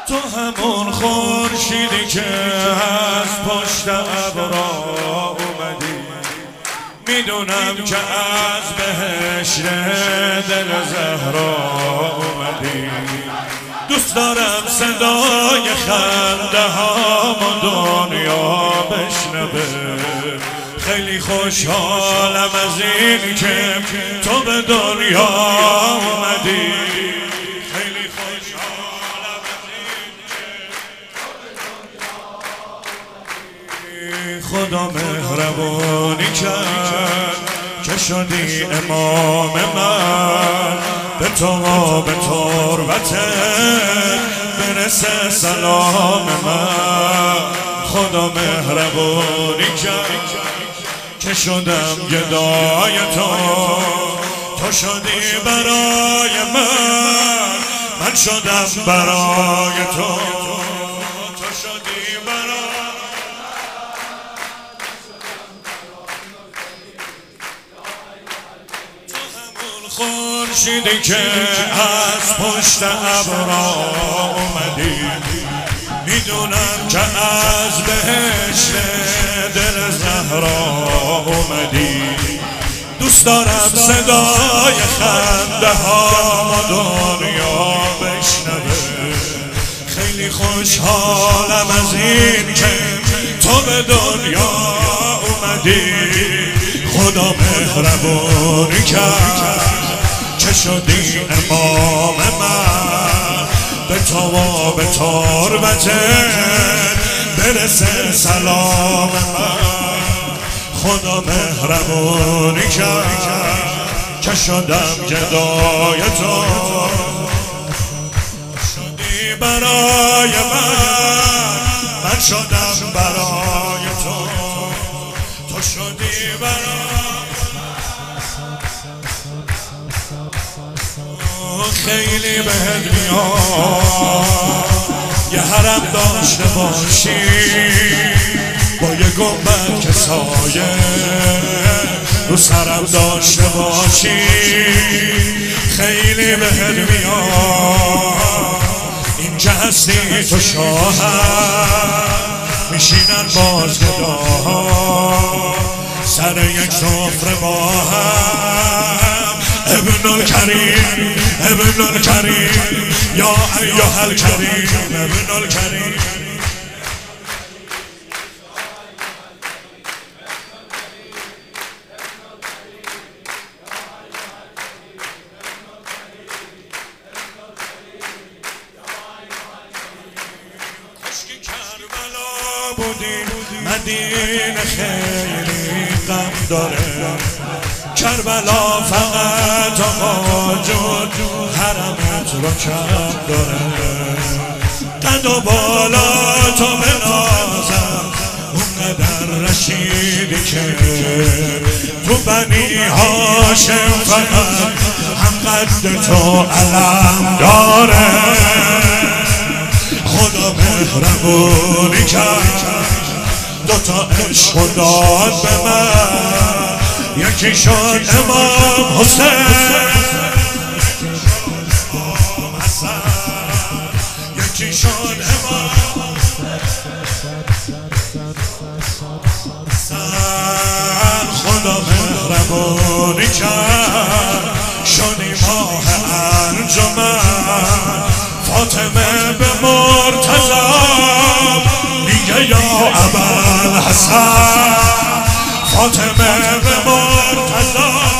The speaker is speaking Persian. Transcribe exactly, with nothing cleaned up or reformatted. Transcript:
تو همون خورشیدی که از پشت ابرا اومدی، میدونم که از بهشت دل زهرا اومدی. دوست دارم صدای خنده هامو دنیا بشنوه. خیلی خوشحالم از این که تو به دنیا اومدی. خیلی خوشحالم از این که تو به دنیا اومدی. خدا مهربانی کرد که شدی امام من، به تو و به تربتت برسه سلام من. خدا مهربانی کرد که شدم گدای تو، تو شدی برای من، من شدم برای تو، تو شدی برای تو. همون خورشیدی که از پشت ابرا اومدی، میدونم که از بهشت دل زهرا اومدی. دوست دارم صدای خنده ها دنیا بشنوه. خیلی خوشحالم از این که تو به دنیا اومدی. خدا مهربانی کرد که شدی امام من، به تو و به تربتت برسه سلام من. خدا مهربانی کرد که شدم گدای تو، شدی برای من، من شدم برای تو، تو شدی برای. خیلی بهت میاد یه حرم داشته باشی، با یه گنبد که سایه رو سرم داشته باشی. خیلی بهت میاد اینجا هستی تو شاهم، میشینن باز گداها سر یک سفره با هم. ابن الکریم ابن الکریم یا ایها الکریم ابن الکریم. کشکی کربلا بودی، مدینه خیلی غم داره. کربلا فقط آقا جون حرمت رو کم داره. قد و بالا تو بنازم اونقدر رشیدی که تو بنی هاشم فقط هم قد تو علم داره. خدا مهربونی کرد دوتا عشق داد به من، یکی شد امام حسین، یکی شد امام حسین. خدا مهربونی کرد شدی ماه انجمن. فاطمه به مرتضی میگه یا ابوالحسن، فاطمه به مرتضی